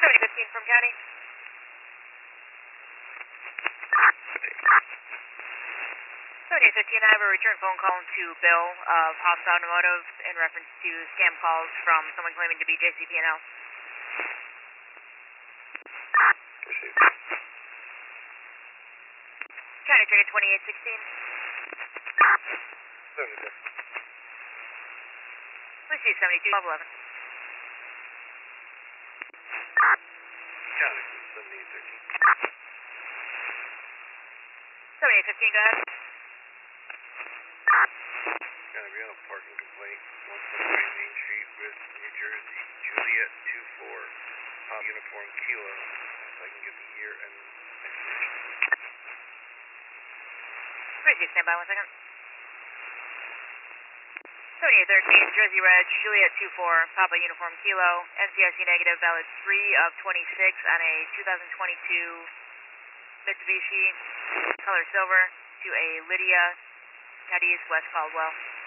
7015 from County. 7015, I have a return phone call to Bill of Hobbs Automotive in reference to scam calls from someone claiming to be JCP&L. County ticket 2816. 70. Please see 72 1211. County 7813. 7815, go ahead. County, we have a parking complaint, 129 Main Street, with New Jersey, Juliet 24, Pop Uniform Kilo, so I can get the year and expiration. Please see, stand by 1 second. 7813, Jersey Reg, Juliet 24, Papa Uniform Kilo, NCIC negative, valid 3 of 26 on a 2022 Mitsubishi, color silver, to a Lydia Cadiz, West Caldwell.